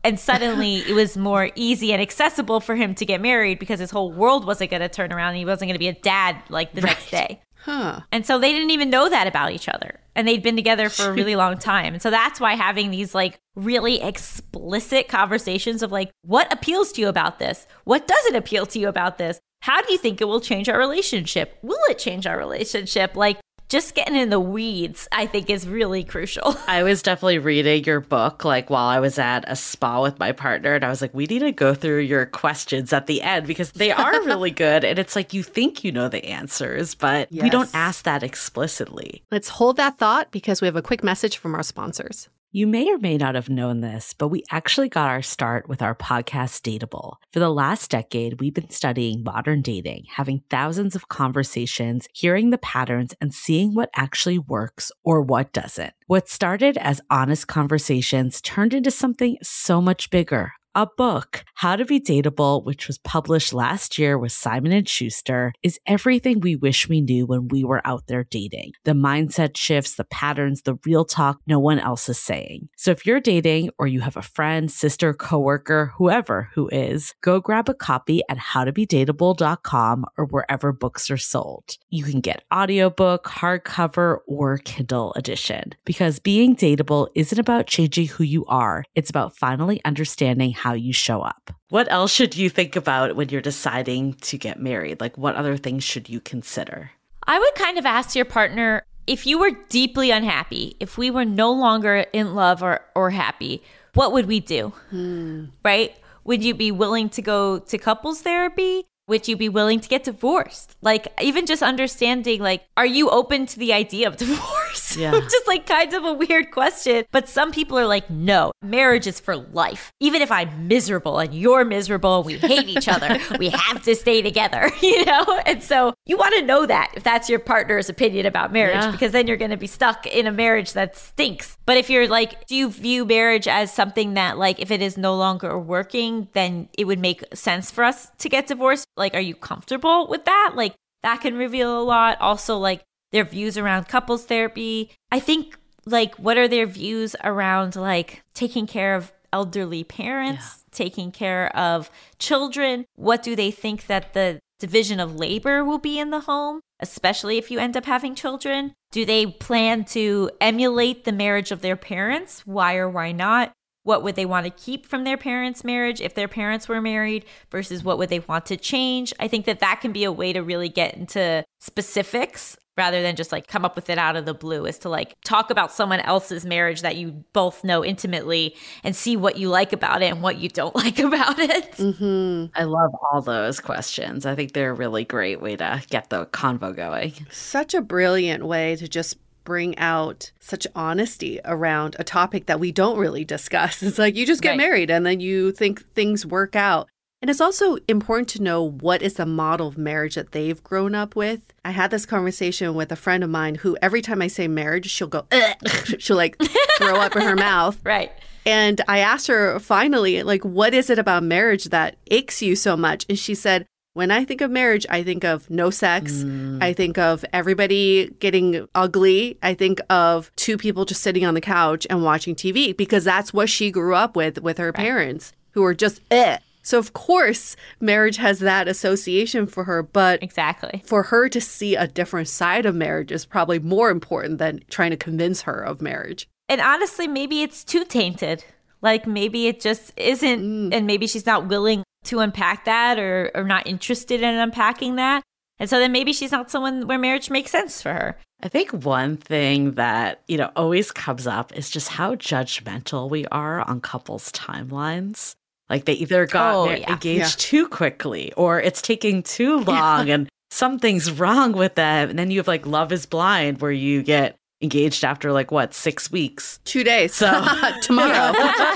And suddenly it was more easy and accessible for him to get married because his whole world wasn't going to turn around and he wasn't going to be a dad like the right. next day. Huh. And so they didn't even know that about each other. And they'd been together for a really long time. And so that's why having these like really explicit conversations of like, what appeals to you about this? What doesn't appeal to you about this? How do you think it will change our relationship? Will it change our relationship? Like, just getting in the weeds, I think, is really crucial. I was definitely reading your book like while I was at a spa with my partner. And I was like, we need to go through your questions at the end because they are really good. And it's like you think you know the answers, but yes. we don't ask that explicitly. Let's hold that thought because we have a quick message from our sponsors. You may or may not have known this, but we actually got our start with our podcast, Dateable. For the last decade, we've been studying modern dating, having thousands of conversations, hearing the patterns, and seeing what actually works or what doesn't. What started as honest conversations turned into something so much bigger. A book, How to Be Dateable, which was published last year with Simon and Schuster, is everything we wish we knew when we were out there dating. The mindset shifts, the patterns, the real talk no one else is saying. So if you're dating or you have a friend, sister, coworker, whoever who is, go grab a copy at how to be dateable dot com or wherever books are sold. You can get audiobook, hardcover, or Kindle edition. Because being dateable isn't about changing who you are. It's about finally understanding how how you show up. What else should you think about when you're deciding to get married? Like, what other things should you consider? I would kind of ask your partner, if you were deeply unhappy, if we were no longer in love or, or happy, what would we do? Hmm. Right? Would you be willing to go to couples therapy? Would you be willing to get divorced? Like, even just understanding, like, are you open to the idea of divorce? Yeah. Which is like kind of a weird question. But some people are like, no, marriage is for life. Even if I'm miserable and you're miserable and we hate each other, we have to stay together, you know? And so you want to know that if that's your partner's opinion about marriage, yeah. because then you're going to be stuck in a marriage that stinks. But if you're like, do you view marriage as something that, like, if it is no longer working, then it would make sense for us to get divorced? Like, are you comfortable with that? Like, that can reveal a lot. Also, like, their views around couples therapy. I think, like, what are their views around, like, taking care of elderly parents, yeah. taking care of children? What do they think that the division of labor will be in the home, especially if you end up having children? Do they plan to emulate the marriage of their parents? Why or why not? What would they want to keep from their parents' marriage if their parents were married versus what would they want to change? I think that that can be a way to really get into specifics rather than just like come up with it out of the blue, is to like talk about someone else's marriage that you both know intimately and see what you like about it and what you don't like about it. Mm-hmm. I love all those questions. I think they're a really great way to get the convo going. Such a brilliant way to just bring out such honesty around a topic that we don't really discuss. It's like you just get right. married and then you think things work out. And it's also important to know what is the model of marriage that they've grown up with. I had this conversation with a friend of mine who every time I say marriage, she'll go, she'll like throw up in her mouth. Right. And I asked her finally, like, what is it about marriage that aches you so much? And she said, when I think of marriage, I think of no sex. Mm. I think of everybody getting ugly. I think of two people just sitting on the couch and watching T V, because that's what she grew up with, with her right. parents who were just, eh. So of course, marriage has that association for her. But exactly, for her to see a different side of marriage is probably more important than trying to convince her of marriage. And honestly, maybe it's too tainted. Like maybe it just isn't, mm. and maybe she's not willing to unpack that or, or not interested in unpacking that. And so then maybe she's not someone where marriage makes sense for her. I think one thing that, you know, always comes up is just how judgmental we are on couples' timelines. Like they either got oh, ma- yeah. engaged yeah. too quickly or it's taking too long yeah. and something's wrong with them. And then you have like Love is Blind where you get engaged after like what, six weeks? Two days. So tomorrow.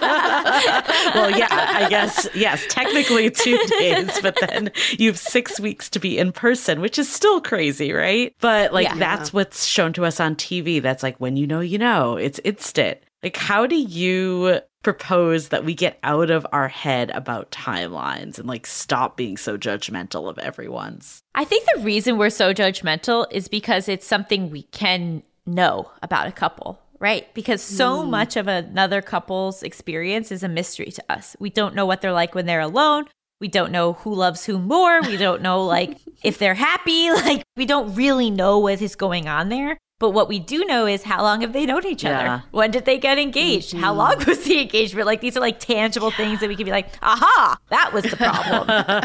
Well, yeah, I guess, yes, technically two days, but then you have six weeks to be in person, which is still crazy, right? But like, yeah. that's what's shown to us on T V. That's like, when you know, you know, it's instant. Like, how do you propose that we get out of our head about timelines and like stop being so judgmental of everyone's? I think the reason we're so judgmental is because it's something we can know about a couple, Right, because so mm. much of another couple's experience is a mystery to us. We don't know what they're like when they're alone. We don't know who loves who more. We don't know, like, if they're happy. Like, we don't really know what is going on there. But what we do know is how long have they known each yeah. other? When did they get engaged? Mm-hmm. How long was the engagement? Like, these are like tangible yeah. things that we can be like, aha, that was the problem.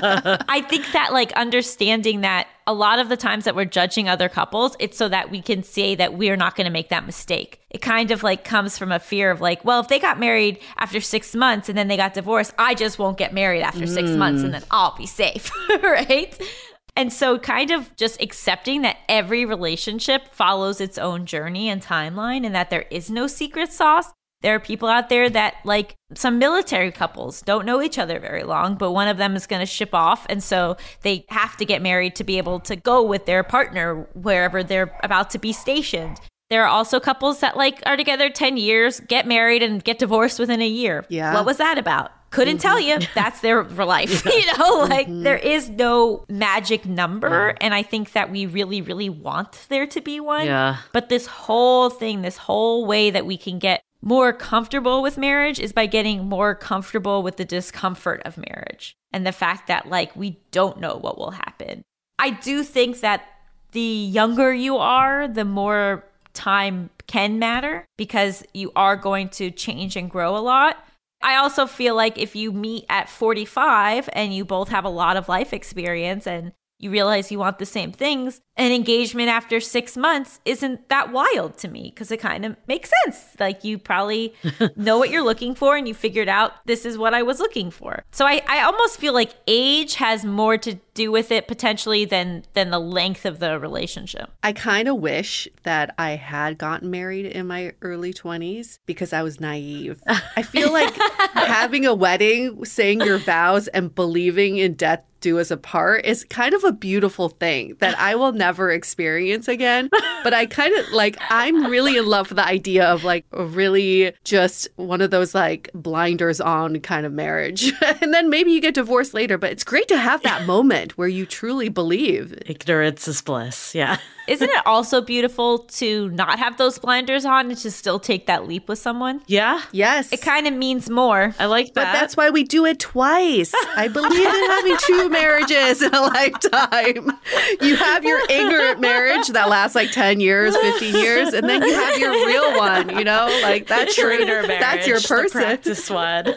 I think that like understanding that a lot of the times that we're judging other couples, it's so that we can say that we're not going to make that mistake. It kind of like comes from a fear of like, well, if they got married after six months and then they got divorced, I just won't get married after mm. six months and then I'll be safe, right? And so kind of just accepting that every relationship follows its own journey and timeline and that there is no secret sauce. There are people out there that, like some military couples, don't know each other very long, but one of them is going to ship off. And so they have to get married to be able to go with their partner wherever they're about to be stationed. There are also couples that like are together ten years, get married and get divorced within a year. Yeah. What was that about? Couldn't mm-hmm. tell you. That's their life. Yeah. You know, like mm-hmm. there is no magic number. Yeah. And I think that we really, really want there to be one. Yeah. But this whole thing, this whole way that we can get more comfortable with marriage is by getting more comfortable with the discomfort of marriage and the fact that like we don't know what will happen. I do think that the younger you are, the more time can matter because you are going to change and grow a lot. I also feel like if you meet at forty-five and you both have a lot of life experience and you realize you want the same things, an engagement after six months isn't that wild to me because it kind of makes sense. Like you probably know what you're looking for and you figured out this is what I was looking for. So I, I almost feel like age has more to do with it potentially than than the length of the relationship. I kind of wish that I had gotten married in my early twenties because I was naive. I feel like having a wedding, saying your vows and believing in death do us apart is kind of a beautiful thing that I will never experience again. But I kind of like, I'm really in love with the idea of like really just one of those like blinders on kind of marriage. And then maybe you get divorced later, but it's great to have that moment where you truly believe. Ignorance is bliss. Yeah. Isn't it also beautiful to not have those blinders on and to still take that leap with someone? Yeah. Yes. It kind of means more. I like that. But that's why we do it twice. I believe in having two marriages in a lifetime. You have your ignorant marriage that lasts like ten years, fifteen years, and then you have your real one, you know? Like that's your, marriage, that's your person. The practice one.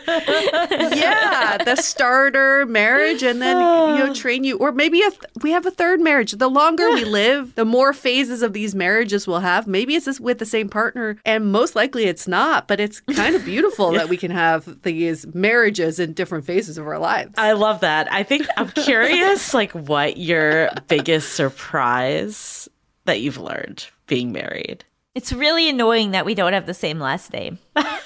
Yeah, the starter marriage and then, you know, train you. Or maybe if we have a third marriage. The longer we live, the more more phases of these marriages we'll have. Maybe it's just with the same partner, and most likely it's not, but it's kind of beautiful yeah. that we can have these marriages in different phases of our lives. I love that. I think I'm curious, like, what your biggest surprise that you've learned being married. It's really annoying that we don't have the same last name.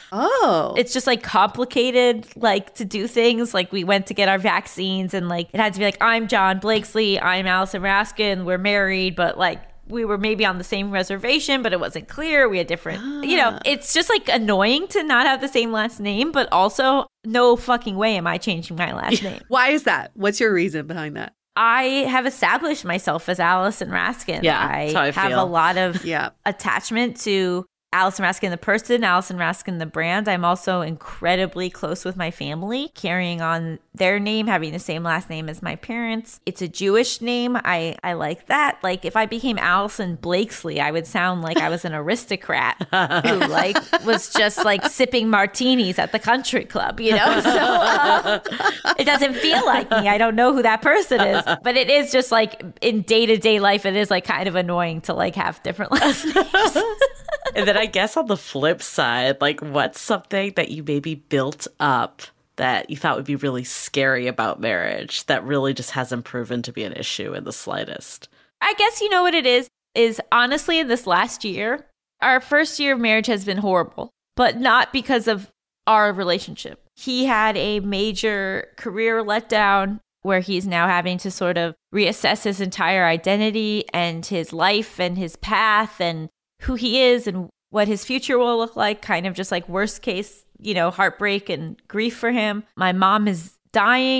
Oh. It's just like complicated, like to do things. Like we went to get our vaccines and like it had to be like, I'm John Blakesley, I'm Allison Raskin, we're married, but like we were maybe on the same reservation, but it wasn't clear. We had different, ah. you know, it's just like annoying to not have the same last name, but also no fucking way am I changing my last name. Why is that? What's your reason behind that? I have established myself as Allison Raskin. Yeah, I, that's how I have feel. a lot of yeah. attachment to Allison Raskin, the person, Allison Raskin, the brand. I'm also incredibly close with my family, carrying on their name, having the same last name as my parents. It's a Jewish name. I, I like that. Like if I became Allison Blakesley, I would sound like I was an aristocrat who like was just like sipping martinis at the country club, you know? So uh, it doesn't feel like me. I don't know who that person is, but it is just like in day-to-day life, it is like kind of annoying to like have different last names. And then I guess on the flip side, like what's something that you maybe built up that you thought would be really scary about marriage that really just hasn't proven to be an issue in the slightest? I guess you know what it is, is honestly in this last year, our first year of marriage has been horrible, but not because of our relationship. He had a major career letdown where he's now having to sort of reassess his entire identity and his life and his path and who he is and what his future will look like, kind of just like worst case, you know, heartbreak and grief for him. My mom is dying.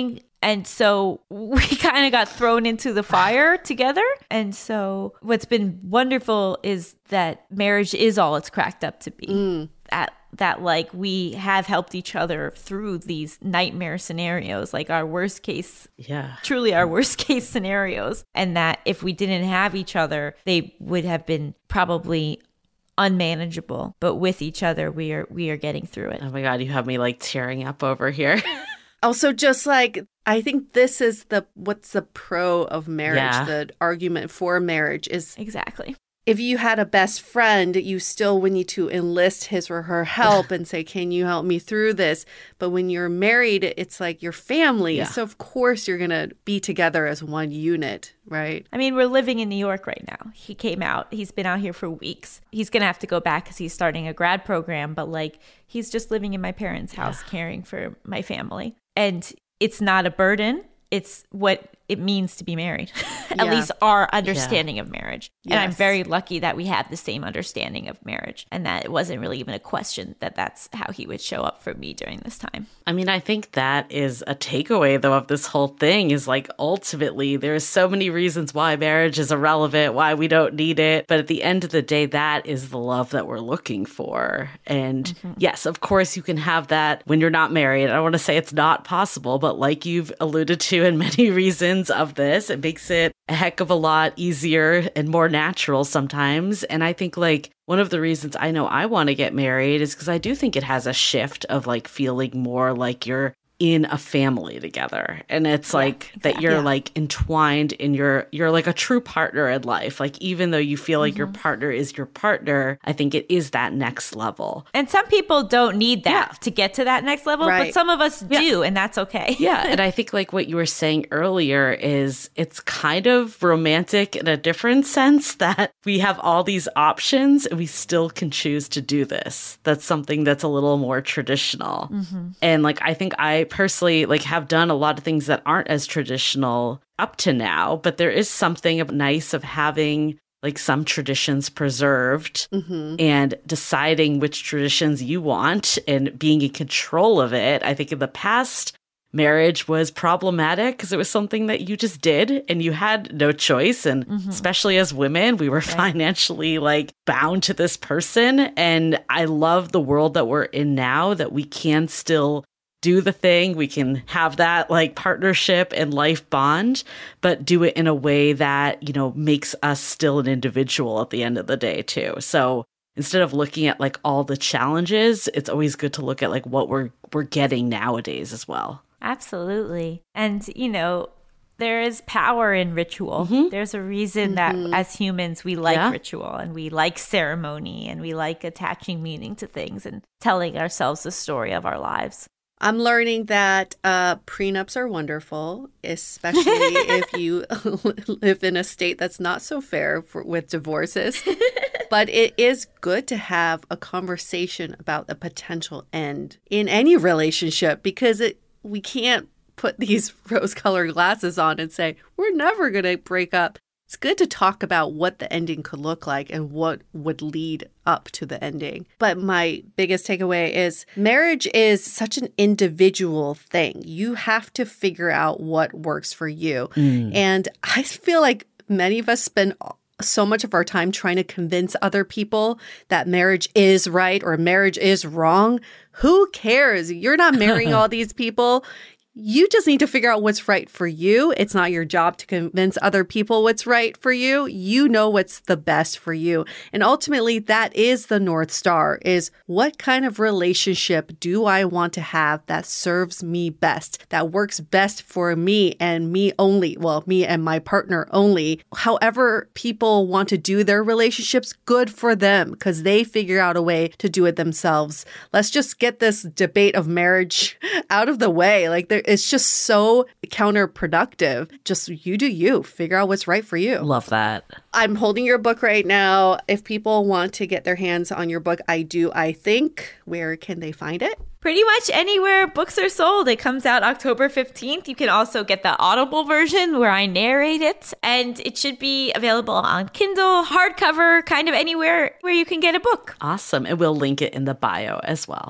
And so we kind of got thrown into the fire together. And so what's been wonderful is that marriage is all it's cracked up to be. Mm. That, that like we have helped each other through these nightmare scenarios, like our worst case, yeah, truly our worst case scenarios. And that if we didn't have each other, they would have been probably unmanageable. But with each other, we are we are getting through it. Oh my God, you have me like tearing up over here. Also, just like, I think this is the, what's the pro of marriage, yeah. the argument for marriage is exactly. If you had a best friend, you still would need to enlist his or her help and say, can you help me through this? But when you're married, it's like your family. Yeah. So, of course, you're going to be together as one unit, right? I mean, we're living in New York right now. He came out. He's been out here for weeks. He's going to have to go back because he's starting a grad program. But, like, he's just living in my parents' house, yeah. caring for my family. And it's not a burden. It's what it means to be married, at yeah. least our understanding yeah. of marriage. Yes. And I'm very lucky that we have the same understanding of marriage and that it wasn't really even a question that that's how he would show up for me during this time. I mean, I think that is a takeaway, though, of this whole thing is like, ultimately, there's so many reasons why marriage is irrelevant, why we don't need it. But at the end of the day, that is the love that we're looking for. And mm-hmm. yes, of course, you can have that when you're not married. I don't want to say it's not possible, but like you've alluded to in many reasons of this, it makes it a heck of a lot easier and more natural sometimes. And I think like one of the reasons I know I want to get married is because I do think it has a shift of like feeling more like you're in a family together. And it's yeah, like exactly. that you're yeah. like entwined in your, you're like a true partner in life. Like even though you feel like mm-hmm. your partner is your partner, I think it is that next level. And some people don't need that yeah. to get to that next level, right. but some of us yeah. do, and that's okay. Yeah. And I think like what you were saying earlier is it's kind of romantic in a different sense that we have all these options and we still can choose to do this. That's something that's a little more traditional. Mm-hmm. And like, I think I personally like have done a lot of things that aren't as traditional up to now, but there is something nice of having like some traditions preserved mm-hmm. and deciding which traditions you want and being in control of it. I think in the past, marriage was problematic because it was something that you just did and you had no choice. And mm-hmm. especially as women, we were right. financially like bound to this person. And I love the world that we're in now, that we can still do the thing. We can have that like partnership and life bond, but do it in a way that, you know, makes us still an individual at the end of the day too. So instead of looking at like all the challenges, it's always good to look at like what we're we're getting nowadays as well. Absolutely. And, you know, there is power in ritual. Mm-hmm. There's a reason mm-hmm. that as humans, we like yeah. ritual and we like ceremony and we like attaching meaning to things and telling ourselves the story of our lives. I'm learning that uh, prenups are wonderful, especially if you live in a state that's not so fair for, with divorces. But it is good to have a conversation about the potential end in any relationship because it we can't put these rose-colored glasses on and say, we're never going to break up. It's good to talk about what the ending could look like and what would lead up to the ending. But my biggest takeaway is marriage is such an individual thing. You have to figure out what works for you. Mm. And I feel like many of us spend so much of our time trying to convince other people that marriage is right or marriage is wrong. Who cares? You're not marrying all these people. You just need to figure out what's right for you. It's not your job to convince other people what's right for you. You know what's the best for you. And ultimately, that is the North Star, is what kind of relationship do I want to have that serves me best, that works best for me and me only, well, me and my partner only. However people want to do their relationships, good for them because they figure out a way to do it themselves. Let's just get this debate of marriage out of the way. Like there It's just so counterproductive. Just you do you. Figure out what's right for you. Love that. I'm holding your book right now. If people want to get their hands on your book, I do, I think. Where can they find it? Pretty much anywhere books are sold. It comes out October fifteenth. You can also get the Audible version where I narrate it. And it should be available on Kindle, hardcover, kind of anywhere where you can get a book. Awesome. And we'll link it in the bio as well.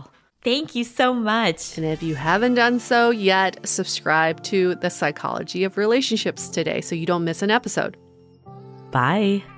Thank you so much. And if you haven't done so yet, subscribe to The Psychology of Relationships today so you don't miss an episode. Bye.